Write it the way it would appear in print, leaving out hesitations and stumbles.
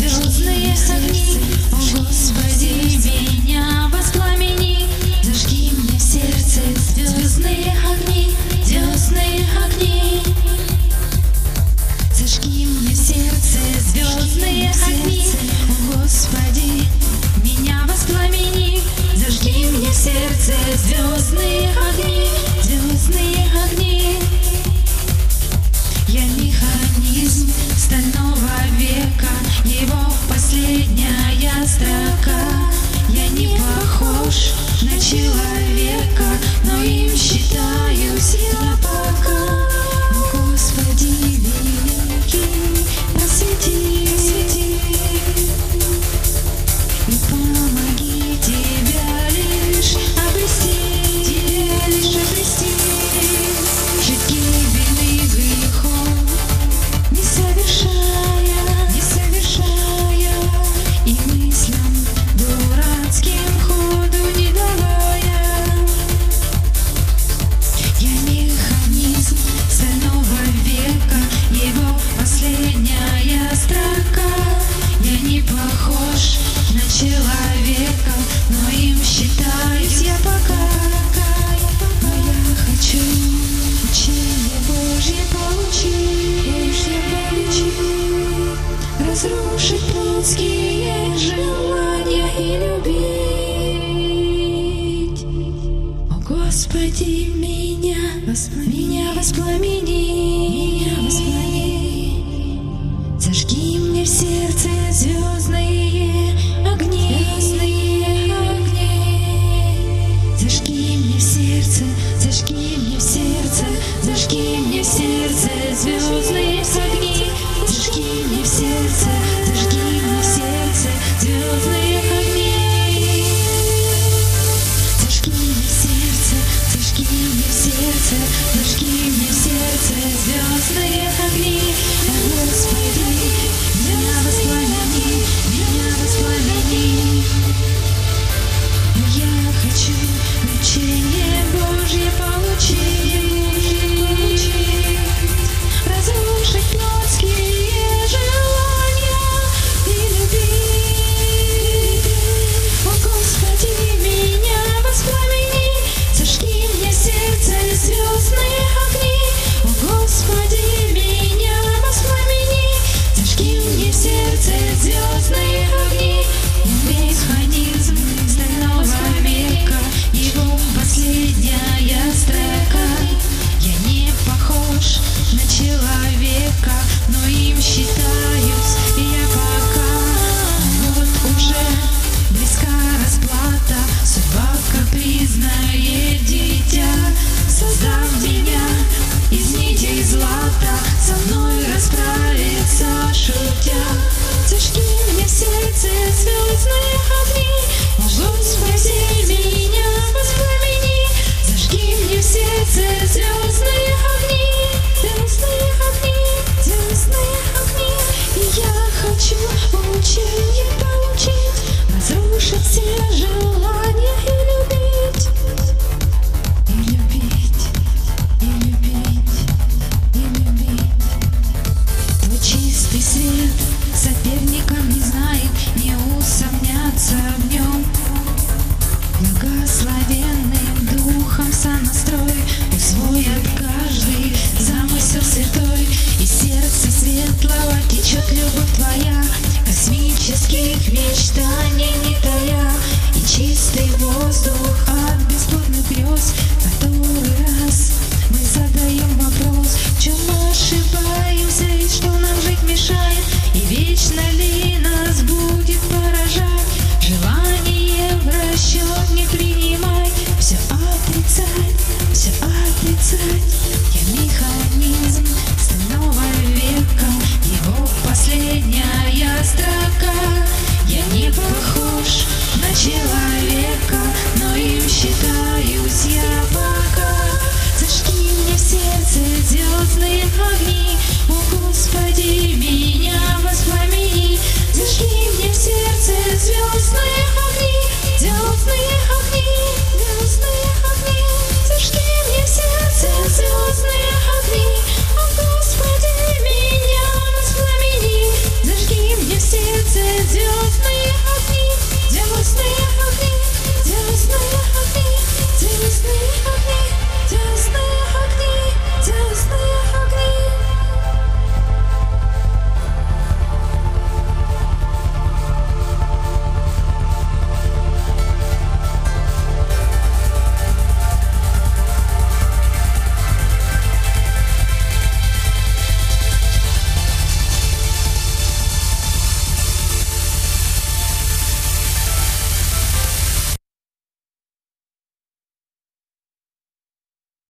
звездные огни. О, Господи, меня воспламени. Зажги мне в сердце звездные огни, звездные огни. Зажги мне в сердце звездные огни. О, Господи, меня воспламени. Зажги мне в сердце звездные огни, звездные огни. Я механизм стального века, его последняя строка. Я не похож на человека, но им считаюсь я пока. О, Господи великий, просвети и помоги Тебя лишь обрести, Тебя лишь обрести. Жить гибельный грехом, не совершая, и мыслям дурацким ходу не давая. Я механизм стального века, его последняя строка. Я не похож на человека, но им считаюсь я пока. Но я хочу учение Божье получить, разрушить плотские желания и любить. О, Господи, меня воспламени, зажги мне в сердце звездные огни, зажги мне в сердце, зажги мне в сердце, зажги мне в сердце звездные огни, зажги мне в сердце, зажги мне в сердце звездные огни, зажги мне в сердце, зажги мне в сердце, зажги мне в сердце звездные огни. О, Господи, меня воспламени, меня воспламени. Я хочу учение Божье получить, разрушить плотские желания и любить. О, Господи, меня воспламени, зажги мне в сердце звездные огни. О, Господи, меня воспламени, зажги мне в сердце звездные огни. Механизм стального века, его последняя строка. Я не похож на человека, но им считаюсь я пока. Вот уже близка расплата, судьба капризное дитя, создав меня из нитей злата, со мной расправиться шутя. Зажги мне в сердце звездные огни. О, Господи, меня воспламени, зажги мне в сердце звездные огни, звездные огни, звездные огни. И я хочу учение получить, разрушить все желания и любить, и любить, и любить, и любить. Твой чистый свет соперникам не знает, не усомняться в нем. Благословенным духом сонастрой усвоят каждый замысел святой. Из сердца светлого течет любовь Твоя, космических мечтаний не тая. И чистый воздух от бесплодных грез, который раз мы задаем вопрос, в чем мы ошибаемся и что нам жить мешает, и вечно ли нас будет поражать. Желание в расчет не принимай, все отрицать, все отрицать. Я механизм стального века, его последняя строка. Я не похож на человека, но им считаюсь я пока. Зажги мне в сердце звездные огни.